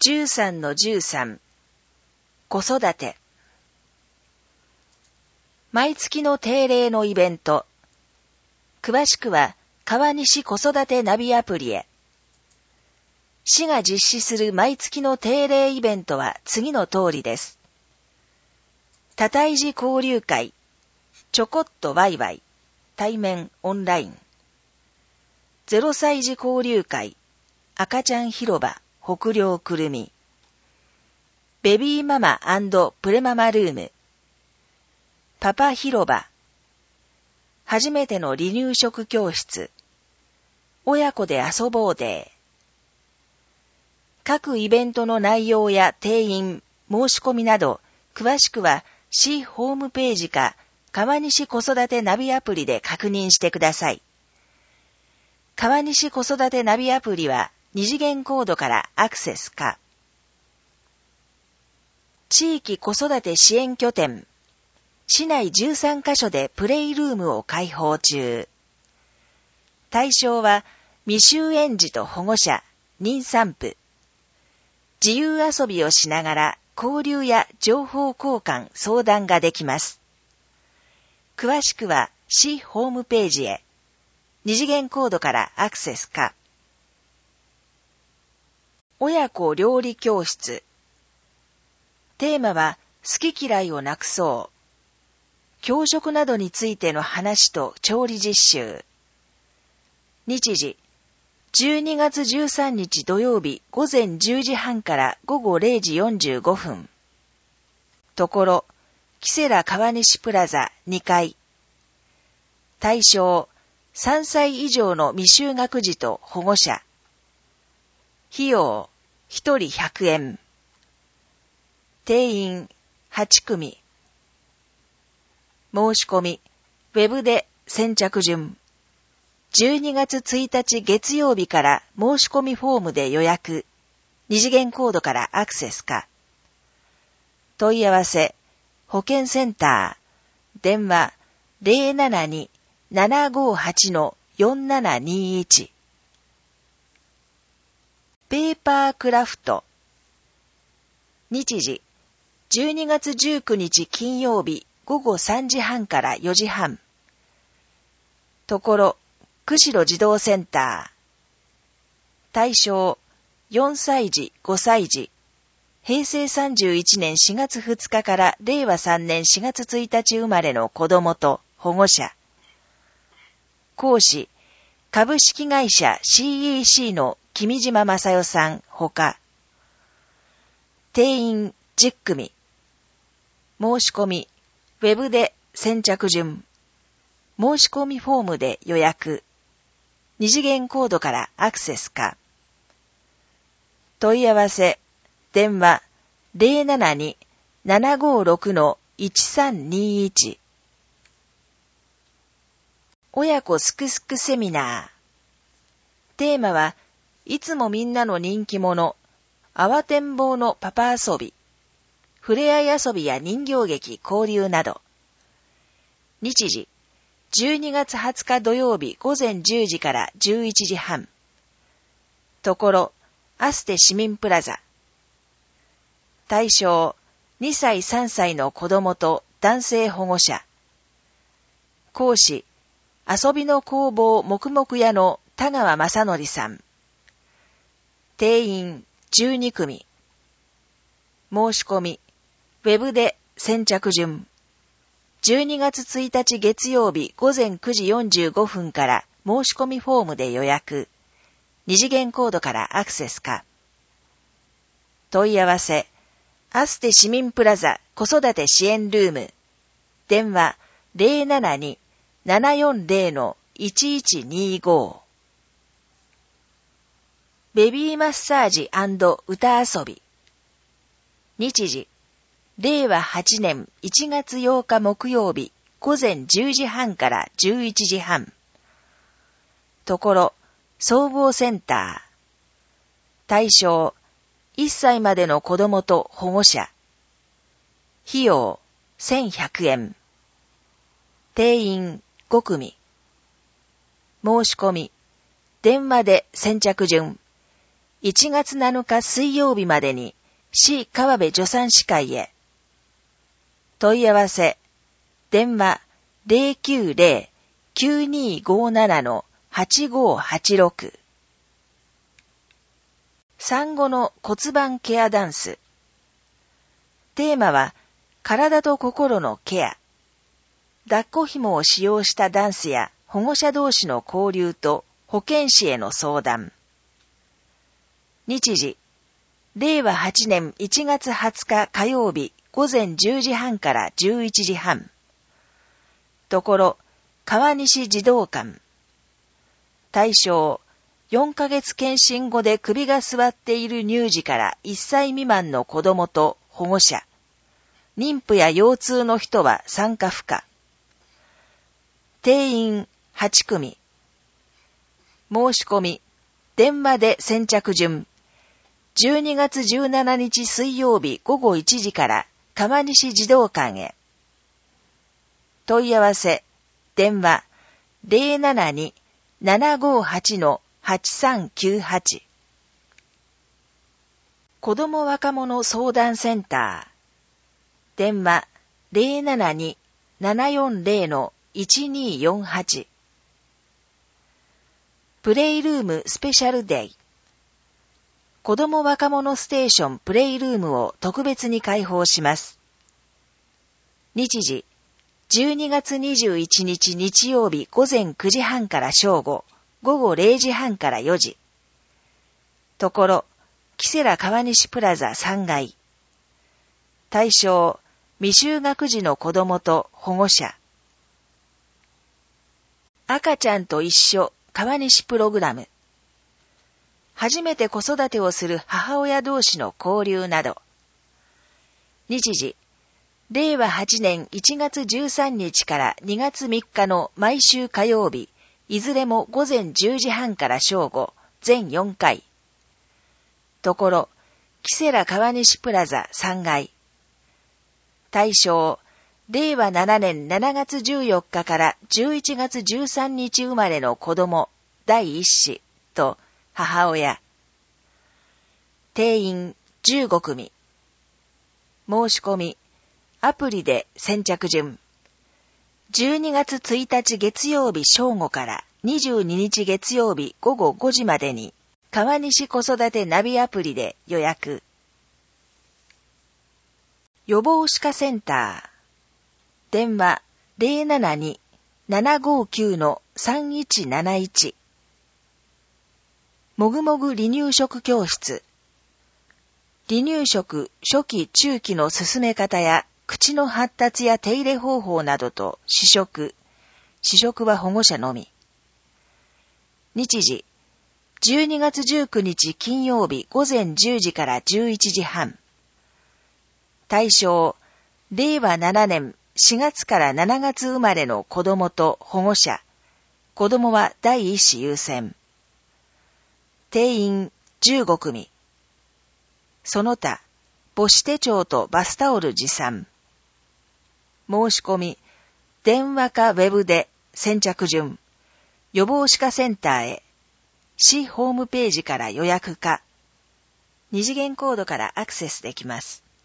13-13 子育て。毎月の定例のイベント。詳しくは川西子育てナビアプリへ。市が実施する毎月の定例イベントは次の通りです。多胎児交流会、ちょこっとワイワイ、対面オンライン。0歳児交流会、赤ちゃん広場、北稜くるみ。ベビーママ&プレママルーム。パパ広場。初めての離乳食教室。親子で遊ぼうデー。各イベントの内容や定員、申し込みなど、詳しくは市ホームページか川西子育てナビアプリで確認してください。川西子育てナビアプリは二次元コードからアクセスか。地域子育て支援拠点。市内13カ所でプレイルームを開放中。対象は未就園児と保護者、妊産婦。自由遊びをしながら交流や情報交換、相談ができます。詳しくは市ホームページへ。二次元コードからアクセスか。親子料理教室。テーマは好き嫌いをなくそう。教食などについての話と調理実習。日時、12月13日土曜日午前10時半から午後0時45分。ところ、キセラ川西プラザ2階。対象、3歳以上の未就学児と保護者。費用、1人100円。定員、8組。申し込み、ウェブで先着順。12月1日月曜日から申し込みフォームで予約。二次元コードからアクセスか。問い合わせ、保健センター、電話 072-758-4721。ペーパークラフト。日時、12月19日金曜日午後3時半から4時半。ところ、釧路児童センター。対象、4歳児、5歳児。平成31年4月2日から令和3年4月1日生まれの子供と保護者。講師、株式会社 CEC の君島正代さんほか。定員10組。申し込み、ウェブで先着順。申し込みフォームで予約。二次元コードからアクセスか。問い合わせ、電話 072-756-1321。親子すくすくセミナー。テーマは、いつもみんなの人気者、慌てんぼうのパパ遊び、ふれあい遊びや人形劇、交流など。日時、12月20日土曜日午前10時から11時半。ところ、アステ市民プラザ。対象、2歳3歳の子供と男性保護者。講師、遊びの工房黙々屋の田川正則さん。定員12組。申し込み、ウェブで先着順。12月1日月曜日午前9時45分から申し込みフォームで予約。二次元コードからアクセスか。問い合わせ、アステ市民プラザ子育て支援ルーム。電話 072-740-1125。ベビーマッサージ&歌遊び。日時、令和8年1月8日木曜日午前10時半から11時半。ところ、総合センター。対象、1歳までの子供と保護者。費用、1100円。定員5組。申し込み、電話で先着順。 1月7日水曜日までに市川辺助産師会へ。問い合わせ、電話 090-9257-8586。産後の骨盤ケアダンス。テーマは、体と心のケア。抱っこ紐を使用したダンスや保護者同士の交流と保健師への相談。日時、令和8年1月20日火曜日午前10時半から11時半。ところ、川西児童館。対象、4ヶ月検診後で首が座っている乳児から1歳未満の子供と保護者。妊婦や腰痛の人は参加不可。定員8組。申し込み、電話で先着順。12月17日水曜日午後1時から川西児童館へ。問い合わせ、電話 072-758-8398。子ども若者相談センター。電話 072-740-1248。プレイルームスペシャルデイ。子ども若者ステーションプレイルームを特別に開放します。日時、12月21日日曜日午前9時半から正午、午後0時半から4時。ところ、キセラ川西プラザ3階。対象、未就学児の子供と保護者。赤ちゃんと一緒川西プログラム。初めて子育てをする母親同士の交流など。日時、令和8年1月13日から2月3日の毎週火曜日、いずれも午前10時半から正午、全4回。ところ、キセラ川西プラザ3階。対象、令和7年7月14日から11月13日生まれの子供、第一子と母親。定員15組。申し込み、アプリで先着順。12月1日月曜日正午から22日月曜日午後5時までに、川西子育てナビアプリで予約。予防歯科センター。電話 072-759-3171。もぐもぐ離乳食教室。離乳食初期中期の進め方や口の発達や手入れ方法などと試食。試食は保護者のみ。日時、12月19日金曜日午前10時から11時半。対象、令和7年4月から7月生まれの子供と保護者。子供は第一子優先。定員15組。その他、母子手帳とバスタオル持参。申し込み、電話かウェブで先着順。予防歯科センターへ。市ホームページから予約か。二次元コードからアクセスできます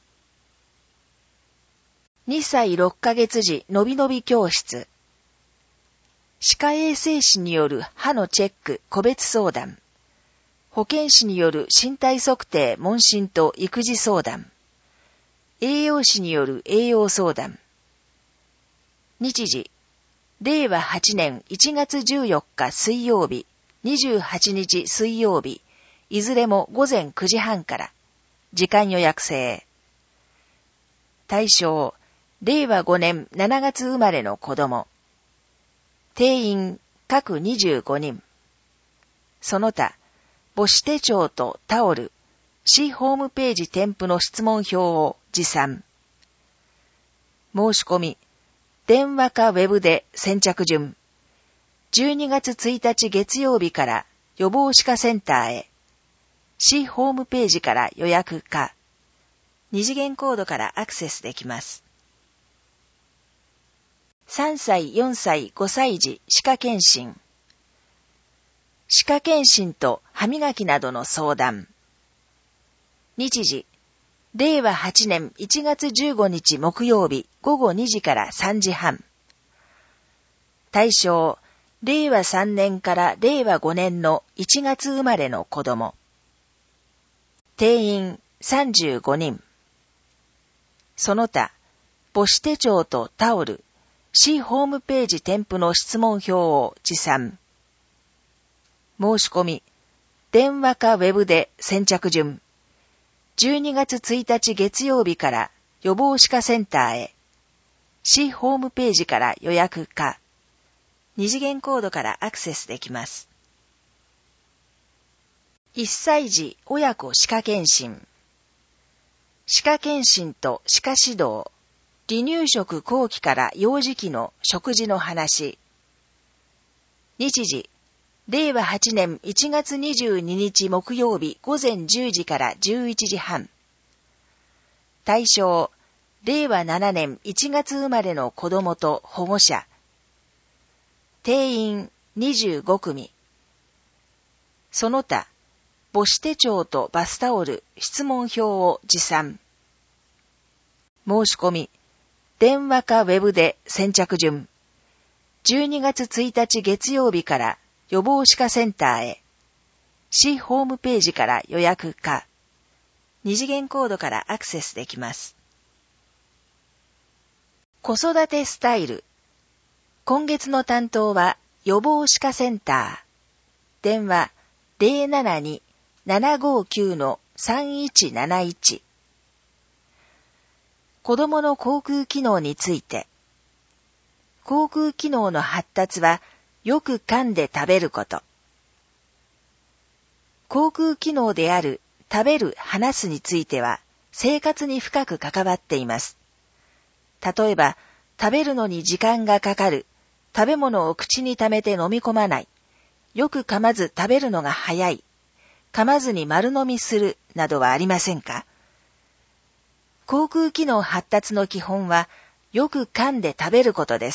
。2歳6ヶ月時のびのび教室。歯科衛生士による歯のチェック個別相談。保健師による身体測定問診と育児相談。栄養士による栄養相談。日時、令和8年1月14日水曜日、28日水曜日、いずれも午前9時半から。時間予約制。対象、令和5年7月生まれの子供。定員各25人。その他、母子手帳とタオル、市ホームページ添付の質問票を持参。申し込み、電話かウェブで先着順。12月1日月曜日から予防歯科センターへ。市ホームページから予約か。二次元コードからアクセスできます。3歳、4歳、5歳児歯科検診。 歯科検診と歯磨きなどの相談。日時、令和8年1月15日木曜日午後2時から3時半。対象、令和3年から令和5年の1月生まれの子供。定員35人。その他、母子手帳とタオル、市ホームページ添付の質問票を持参。申し込み、電話かウェブで先着順。12月1日月曜日から予防歯科センターへ。市ホームページから予約か、二次元コードからアクセスできます。1歳児親子歯科検診。歯科検診と歯科指導、離乳食後期から幼児期の食事の話。日時、令和8年1月22日木曜日午前10時から11時半。対象、令和7年1月生まれの子供と保護者。定員25組。その他、母子手帳とバスタオル、質問票を持参。申し込み、電話かウェブで先着順。12月1日月曜日から予防歯科センターへ。市ホームページから予約か、二次元コードからアクセスできます。子育てスタイル。今月の担当は予防歯科センター。電話 072-759-3171。子供の口腔機能について。口腔機能の発達はよく噛んで食べること。口腔機能である食べる、話すについては生活に深く関わっています。例えば、食べるのに時間がかかる、食べ物を口に溜めて飲み込まない、よく噛まず食べるのが早い、噛まずに丸飲みするなどはありませんか？口腔機能発達の基本は、よく噛んで食べることです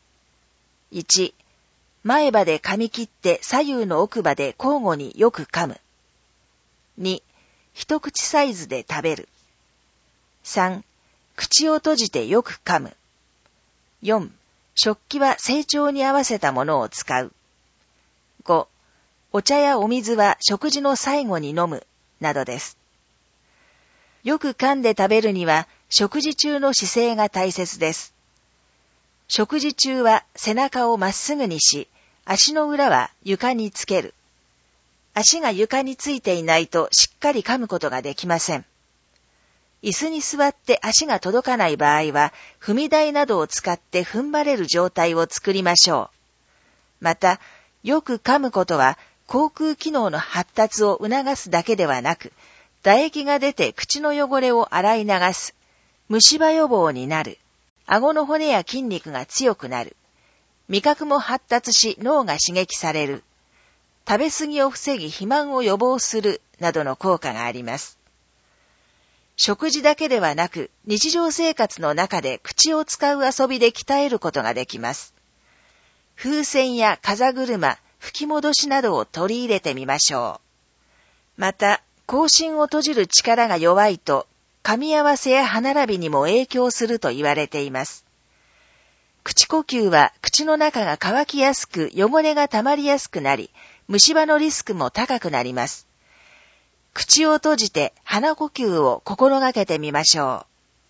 。1、前歯で噛み切って左右の奥歯で交互によく噛む。2、一口サイズで食べる。3、口を閉じてよく噛む。4、食器は成長に合わせたものを使う。5、お茶やお水は食事の最後に飲む、などです。よく噛んで食べるには食事中の姿勢が大切です。食事中は背中をまっすぐにし、足の裏は床につける。足が床についていないとしっかり噛むことができません。椅子に座って足が届かない場合は、踏み台などを使って踏ん張れる状態を作りましょう。また、よく噛むことは、口腔機能の発達を促すだけではなく、唾液が出て口の汚れを洗い流す、虫歯予防になる、顎の骨や筋肉が強くなる、味覚も発達し脳が刺激される、食べ過ぎを防ぎ肥満を予防するなどの効果があります。食事だけではなく、日常生活の中で口を使う遊びで鍛えることができます。風船や風車、吹き戻しなどを取り入れてみましょう。また、口唇を閉じる力が弱いと、噛み合わせや歯並びにも影響すると言われています。口呼吸は口の中が乾きやすく汚れが溜まりやすくなり、虫歯のリスクも高くなります。口を閉じて鼻呼吸を心がけてみましょう。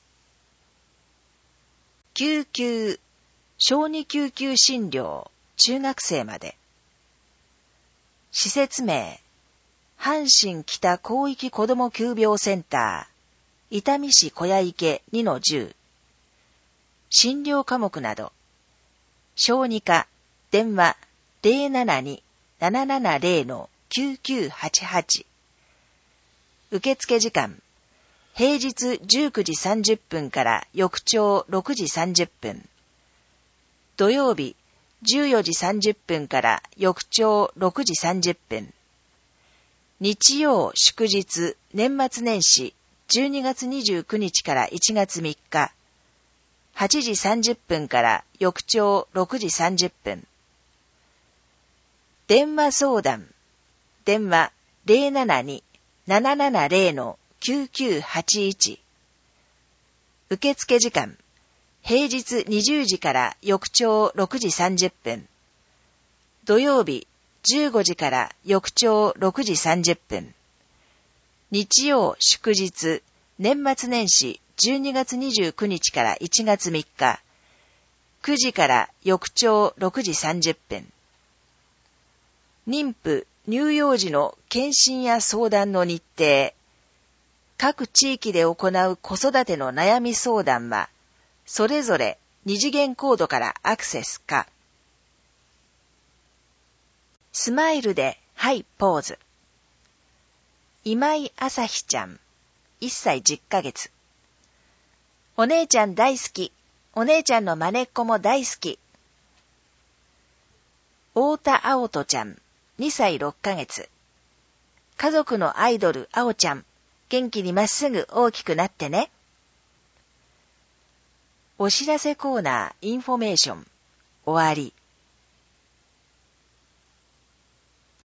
救急、小児救急診療、中学生まで。施設名、阪神北広域子ども急病センター、伊丹市小屋池 2-10。診療科目など。小児科、電話 072-770-9988。受付時間、平日19時30分から翌朝6時30分。土曜日、14時30分から翌朝6時30分。日曜祝日年末年始12月29日から1月3日。8時30分から翌朝6時30分。電話相談電話 072-770-9981。受付時間、平日20時から翌朝6時30分。土曜日15時から翌朝6時30分。日曜祝日、年末年始12月29日から1月3日。9時から翌朝6時30分。妊婦、乳幼児の検診や相談の日程。各地域で行う子育ての悩み相談は、それぞれ二次元コードからアクセスか。スマイルでハイポーズ。今井朝日ちゃん、1歳10ヶ月。お姉ちゃん大好き。お姉ちゃんのまねっこも大好き。太田青人ちゃん、2歳6ヶ月。家族のアイドル、青ちゃん。元気にまっすぐ大きくなってね。お知らせコーナー、インフォメーション。終わり。